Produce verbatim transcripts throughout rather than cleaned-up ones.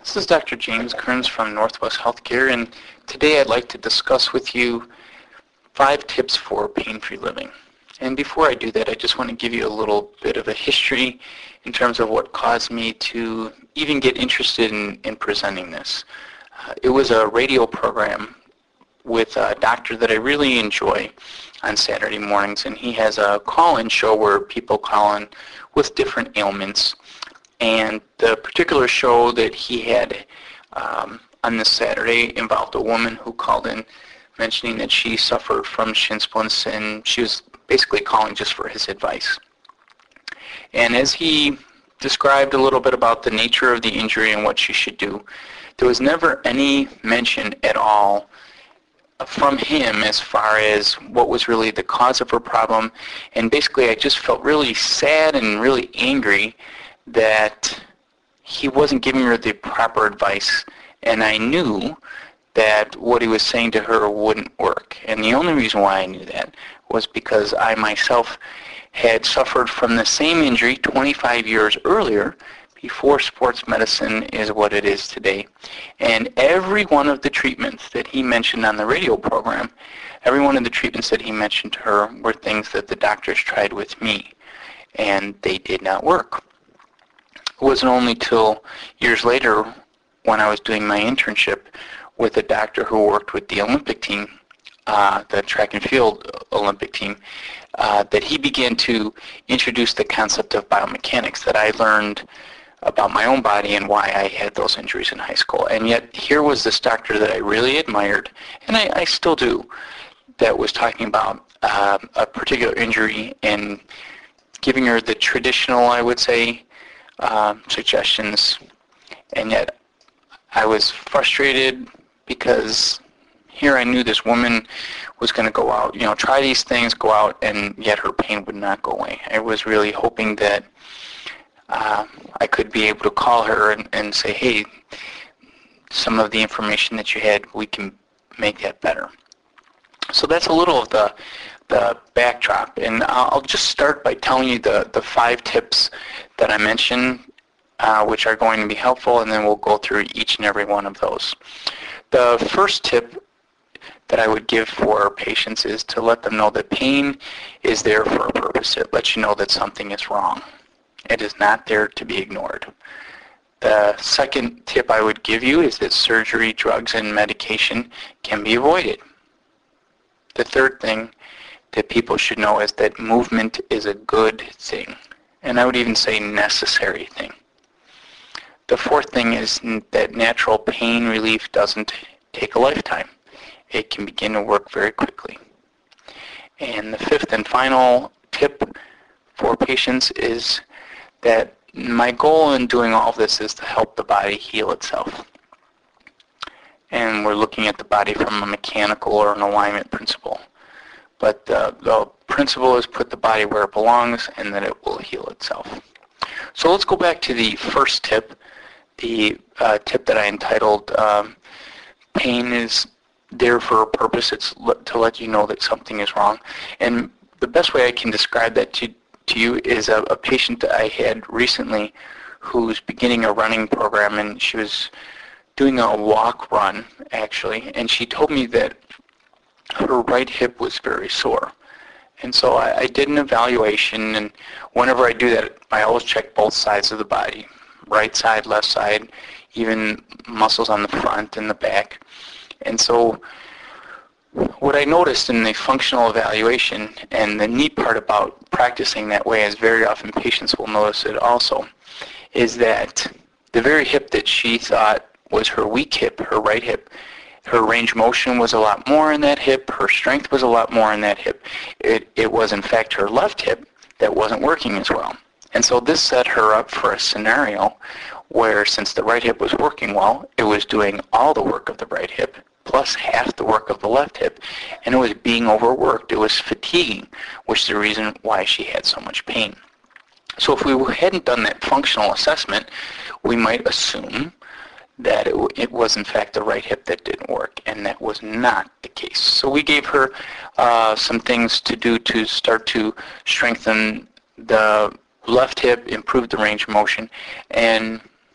This is Doctor James Kearns from Northwest Healthcare, and today I'd like to discuss with you five tips for pain-free living. And before I do that, I just want to give you a little bit of a history in terms of what caused me to even get interested in, in presenting this. Uh, it was a radio program with a doctor that I really enjoy on Saturday mornings, and he has a call-in show where people call in with different ailments. And the particular show that he had um, on this Saturday involved a woman who called in mentioning that she suffered from shin splints, and she was basically calling just for his advice. And as he described a little bit about the nature of the injury and what she should do, there was never any mention at all from him as far as what was really the cause of her problem. And basically I just felt really sad and really angry that he wasn't giving her the proper advice, and I knew that what he was saying to her wouldn't work. And the only reason why I knew that was because I myself had suffered from the same injury twenty-five years earlier, before sports medicine is what it is today. And every one of the treatments that he mentioned on the radio program, every one of the treatments that he mentioned to her were things that the doctors tried with me, and they did not work. It wasn't only till years later when I was doing my internship with a doctor who worked with the Olympic team, uh, the track and field Olympic team, uh, that he began to introduce the concept of biomechanics, that I learned about my own body and why I had those injuries in high school. And yet here was this doctor that I really admired, and I, I still do, that was talking about uh, a particular injury and giving her the traditional, I would say, Uh, suggestions. And yet I was frustrated because here I knew this woman was going to go out, you know, try these things, go out, and yet her pain would not go away. I was really hoping that uh, I could be able to call her and, and say, hey, some of the information that you had, we can make that better. So that's a little of the the backdrop, and I'll just start by telling you the, the five tips that I mentioned, uh, which are going to be helpful, and then we'll go through each and every one of those. The first tip that I would give for patients is to let them know that pain is there for a purpose. It lets you know that something is wrong. It is not there to be ignored. The second tip I would give you is that surgery, drugs, and medication can be avoided. The third thing that people should know is that movement is a good thing, and I would even say necessary thing. The fourth thing is that natural pain relief doesn't take a lifetime. It can begin to work very quickly. And the fifth and final tip for patients is that my goal in doing all of this is to help the body heal itself. And we're looking at the body from a mechanical or an alignment principle. But uh, the principle is put the body where it belongs and that it will heal itself. So let's go back to the first tip, the uh, tip that I entitled um, Pain is there for a purpose. It's to let you know that something is wrong. And the best way I can describe that to, to you is a, a patient that I had recently who's beginning a running program, and she was doing a walk run, actually, and she told me that her right hip was very sore. And so I, I did an evaluation, and whenever I do that, I always check both sides of the body, right side, left side, even muscles on the front and the back. And so what I noticed in the functional evaluation, and the neat part about practicing that way is very often patients will notice it also, is that the very hip that she thought was her weak hip, her right hip, her range of motion was a lot more in that hip. Her strength was a lot more in that hip. It, it was, in fact, her left hip that wasn't working as well. And so this set her up for a scenario where, since the right hip was working well, it was doing all the work of the right hip plus half the work of the left hip, and it was being overworked. It was fatiguing, which is the reason why she had so much pain. So if we hadn't done that functional assessment, we might assume that it, it was in fact the right hip that didn't work, and that was not the case. So we gave her uh, some things to do to start to strengthen the left hip, improve the range of motion, and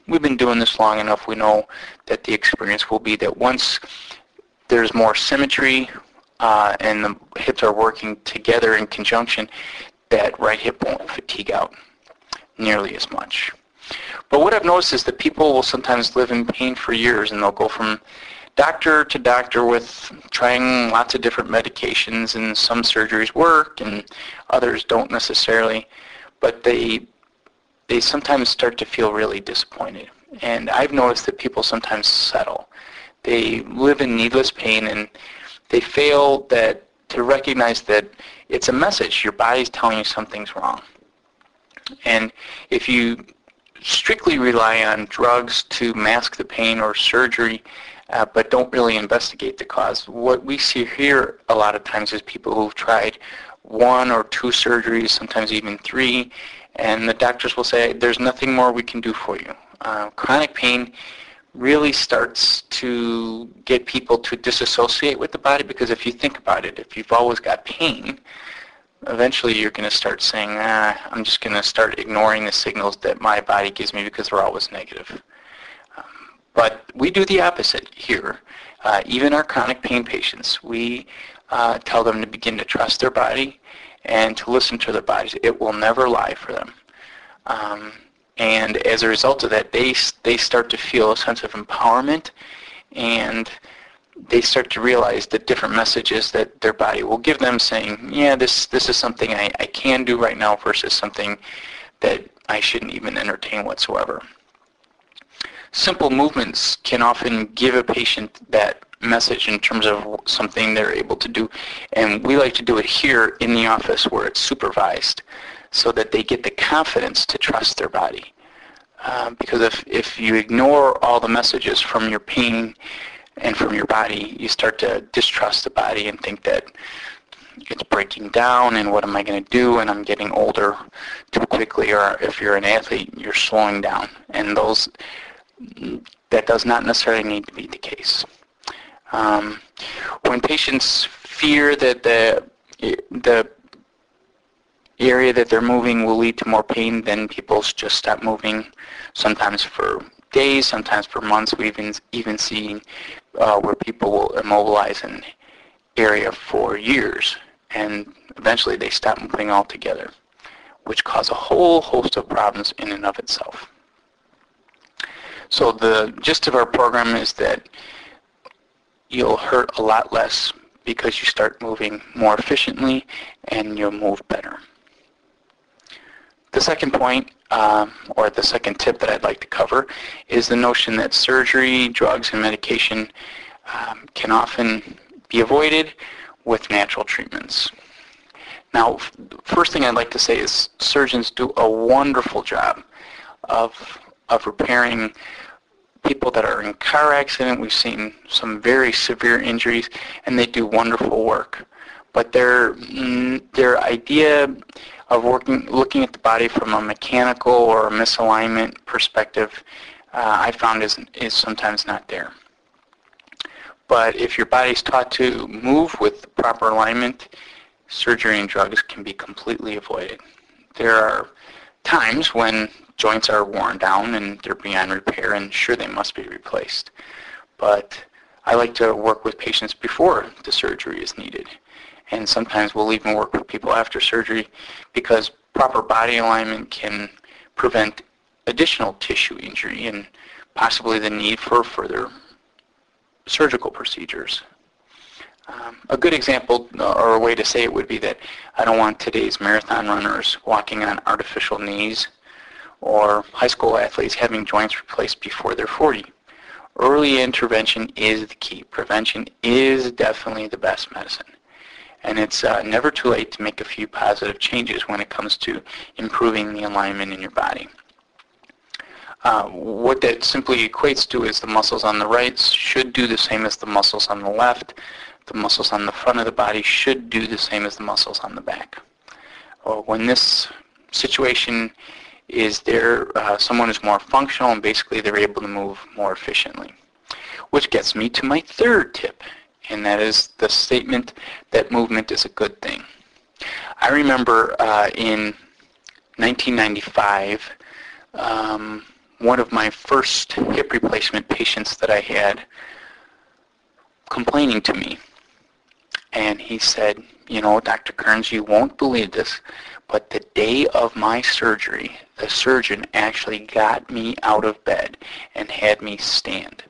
we've been doing this long enough, we know that the experience will be that once there's more symmetry uh, and the hips are working together in conjunction, that right hip won't fatigue out nearly as much. But what I've noticed is that people will sometimes live in pain for years, and they'll go from doctor to doctor with trying lots of different medications, and some surgeries work and others don't necessarily, but they they sometimes start to feel really disappointed. And I've noticed that people sometimes settle. They live in needless pain, and they fail that to recognize that it's a message. Your body's telling you something's wrong. And if you strictly rely on drugs to mask the pain or surgery, uh, but don't really investigate the cause, what we see here a lot of times is people who've tried one or two surgeries, sometimes even three, and the doctors will say, there's nothing more we can do for you. Uh, chronic pain really starts to get people to disassociate with the body, because if you think about it, if you've always got pain, eventually you're going to start saying, ah, I'm just going to start ignoring the signals that my body gives me because they're always negative. Um, but we do the opposite here. Uh, even our chronic pain patients, we uh, tell them to begin to trust their body and to listen to their bodies. It will never lie for them. Um, and as a result of that, they, they start to feel a sense of empowerment, and they start to realize the different messages that their body will give them, saying, yeah, this, this is something I, I can do right now versus something that I shouldn't even entertain whatsoever. Simple movements can often give a patient that message in terms of something they're able to do. And we like to do it here in the office where it's supervised, so that they get the confidence to trust their body. Um, because if, if you ignore all the messages from your pain and from your body, you start to distrust the body and think that it's breaking down, and what am I going to do, and I'm getting older too quickly, or if you're an athlete, you're slowing down. And those, that does not necessarily need to be the case. Um, when patients fear that the, the area that they're moving will lead to more pain, then people just stop moving, sometimes for days, sometimes for months. We even even see uh, where people will immobilize an area for years, and eventually they stop moving altogether, which cause a whole host of problems in and of itself. So the gist of our program is that you'll hurt a lot less because you start moving more efficiently, and you'll move better. The second point, um, or the second tip that I'd like to cover, is the notion that surgery, drugs, and medication um, can often be avoided with natural treatments. Now, first thing I'd like to say is surgeons do a wonderful job of, of repairing people that are in car accident. We've seen some very severe injuries, and they do wonderful work. But their, their idea of working, looking at the body from a mechanical or a misalignment perspective, uh, I found is, is sometimes not there. But if your body's taught to move with proper alignment, surgery and drugs can be completely avoided. There are times when joints are worn down and they're beyond repair, and sure, they must be replaced. But I like to work with patients before the surgery is needed. And sometimes we'll even work with people after surgery, because proper body alignment can prevent additional tissue injury and possibly the need for further surgical procedures. Um, a good example, or a way to say it, would be that I don't want today's marathon runners walking on artificial knees, or high school athletes having joints replaced before they're forty. Early intervention is the key. Prevention is definitely the best medicine. And it's uh, never too late to make a few positive changes when it comes to improving the alignment in your body. Uh, what that simply equates to is the muscles on the right should do the same as the muscles on the left. The muscles on the front of the body should do the same as the muscles on the back. Uh, when this situation is there, uh, someone is more functional, and basically they're able to move more efficiently. Which gets me to my third tip, and that is the statement that movement is a good thing. I remember uh, in nineteen ninety-five, um, one of my first hip replacement patients that I had complaining to me. And he said, you know, Doctor Kearns, you won't believe this, but the day of my surgery, the surgeon actually got me out of bed and had me stand.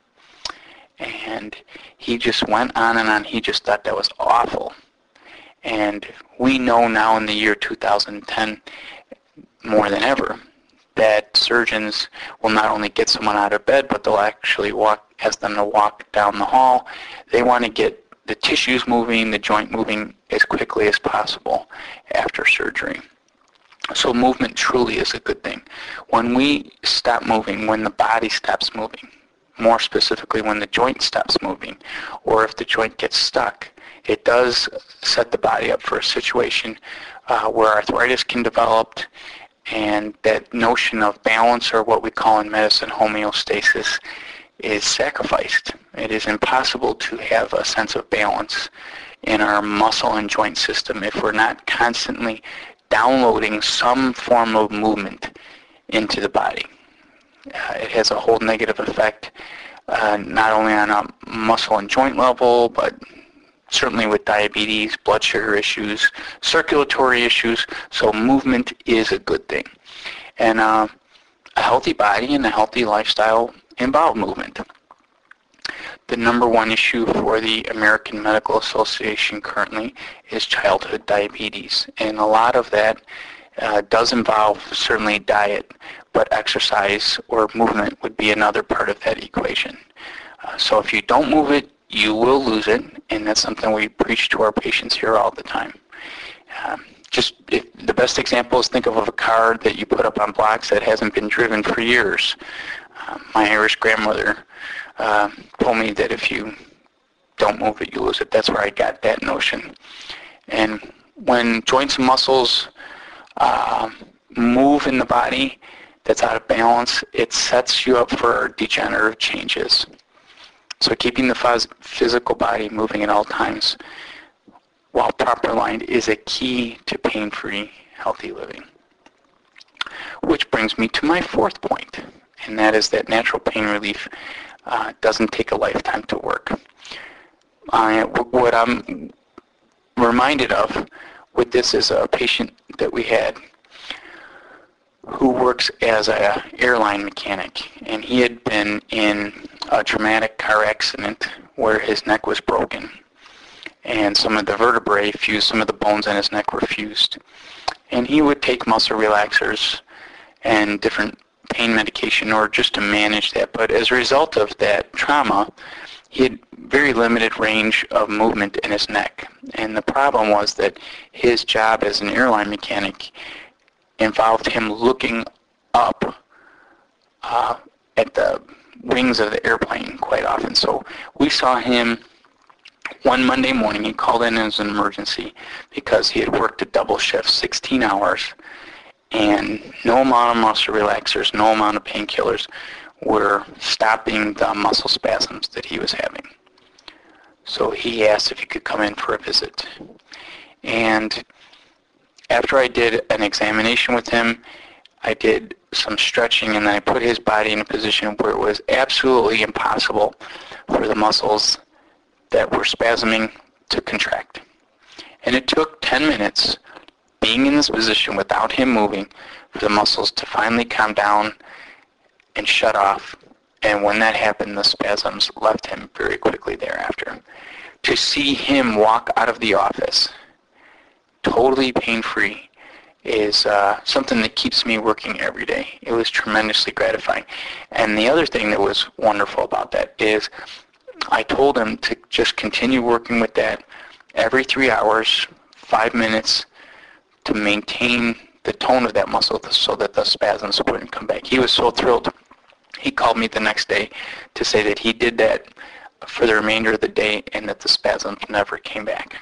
And he just went on and on. He just thought that was awful. And we know now in the year two thousand ten, more than ever, that surgeons will not only get someone out of bed, but they'll actually walk, ask them to walk down the hall. They want to get the tissues moving, the joint moving as quickly as possible after surgery. So movement truly is a good thing. When we stop moving, when the body stops moving, more specifically when the joint stops moving, or if the joint gets stuck, it does set the body up for a situation uh, where arthritis can develop, and that notion of balance, or what we call in medicine homeostasis, is sacrificed. It is impossible to have a sense of balance in our muscle and joint system if we're not constantly downloading some form of movement into the body. Uh, it has a whole negative effect, uh, not only on a muscle and joint level, but certainly with diabetes, blood sugar issues, circulatory issues. So movement is a good thing. And uh, a healthy body and a healthy lifestyle involve movement. The number one issue for the American Medical Association currently is childhood diabetes. And a lot of that uh, does involve certainly diet, but exercise or movement would be another part of that equation. Uh, so if you don't move it, you will lose it, and that's something we preach to our patients here all the time. Um, just if, the best example is think of, of a car that you put up on blocks that hasn't been driven for years. Uh, my Irish grandmother uh, told me that if you don't move it, you lose it. That's where I got that notion. And when joints and muscles uh, move in the body that's out of balance, it sets you up for degenerative changes. So keeping the phys physical body moving at all times while proper aligned is a key to pain-free, healthy living. Which brings me to my fourth point, and that is that natural pain relief uh, doesn't take a lifetime to work. Uh, what I'm reminded of with this is a patient that we had who works as an airline mechanic, and he had been in a traumatic car accident where his neck was broken, and some of the vertebrae fused, some of the bones in his neck were fused. And he would take muscle relaxers and different pain medication or just to manage that. But as a result of that trauma, he had very limited range of movement in his neck. And the problem was that his job as an airline mechanic involved him looking up uh, at the wings of the airplane quite often. So we saw him one Monday morning. He called in as an emergency because he had worked a double shift, sixteen hours, and no amount of muscle relaxers, no amount of painkillers were stopping the muscle spasms that he was having. So he asked if he could come in for a visit. And after I did an examination with him, I did some stretching, and then I put his body in a position where it was absolutely impossible for the muscles that were spasming to contract. And it took ten minutes being in this position without him moving for the muscles to finally calm down and shut off. And when that happened, the spasms left him very quickly thereafter. To see him walk out of the office totally pain-free is uh, something that keeps me working every day. It was tremendously gratifying. And the other thing that was wonderful about that is I told him to just continue working with that every three hours, five minutes, to maintain the tone of that muscle so that the spasms wouldn't come back. He was so thrilled. He called me the next day to say that he did that for the remainder of the day and that the spasms never came back.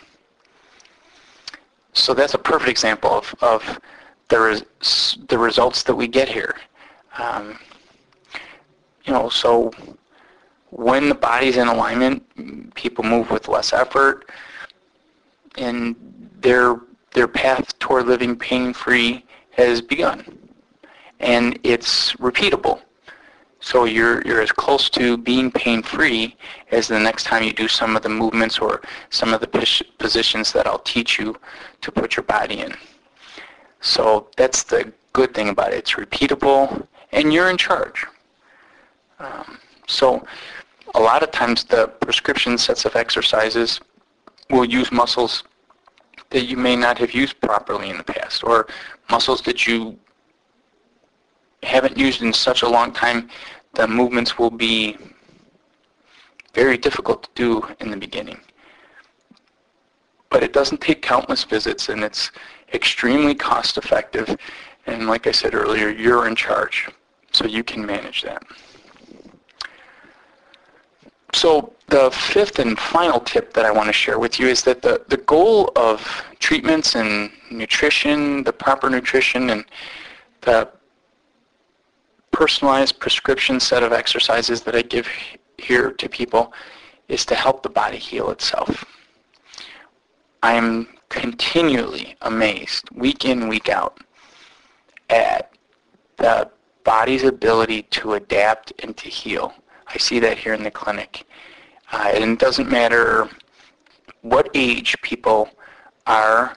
So that's a perfect example of, of the, res, the results that we get here. Um, you know, so when the body's in alignment, people move with less effort, and their their path toward living pain-free has begun. And it's repeatable. So you're, you're as close to being pain-free as the next time you do some of the movements or some of the pos- positions that I'll teach you to put your body in. So that's the good thing about it. It's repeatable, and you're in charge. Um, so a lot of times the prescription sets of exercises will use muscles that you may not have used properly in the past, or muscles that you haven't used in such a long time. The movements will be very difficult to do in the beginning. But it doesn't take countless visits, and it's extremely cost effective. And like I said earlier, you're in charge, so you can manage that. So the fifth and final tip that I want to share with you is that the, the goal of treatments and nutrition, the proper nutrition, and the personalized prescription set of exercises that I give here to people is to help the body heal itself. I am continually amazed, week in, week out, at the body's ability to adapt and to heal. I see that here in the clinic. Uh, and it doesn't matter what age people are,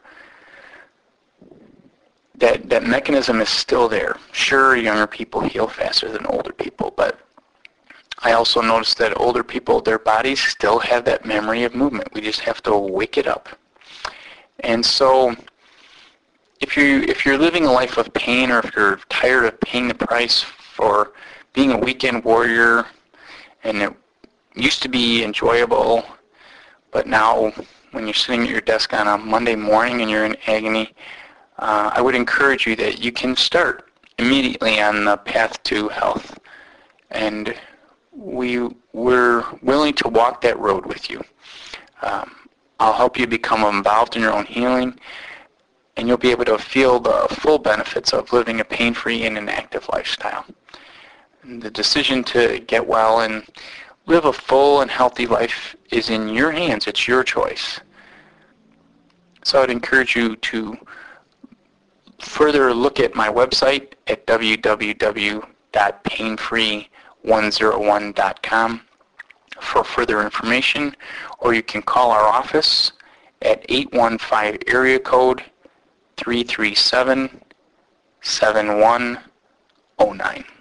that, that mechanism is still there. Sure, younger people heal faster than older people, but I also noticed that older people, their bodies still have that memory of movement. We just have to wake it up. And so if you if you're living a life of pain, or if you're tired of paying the price for being a weekend warrior, and it used to be enjoyable, but now when you're sitting at your desk on a Monday morning and you're in agony, uh, I would encourage you that you can start immediately on the path to health. And we, we're willing to walk that road with you. Um, I'll help you become involved in your own healing, and you'll be able to feel the full benefits of living a pain-free and an active lifestyle. And the decision to get well and live a full and healthy life is in your hands. It's your choice. So I'd encourage you to further look at my website at w w w dot pain free one oh one dot com for further information, or you can call our office at eight one five area code three three seven, seven one zero nine.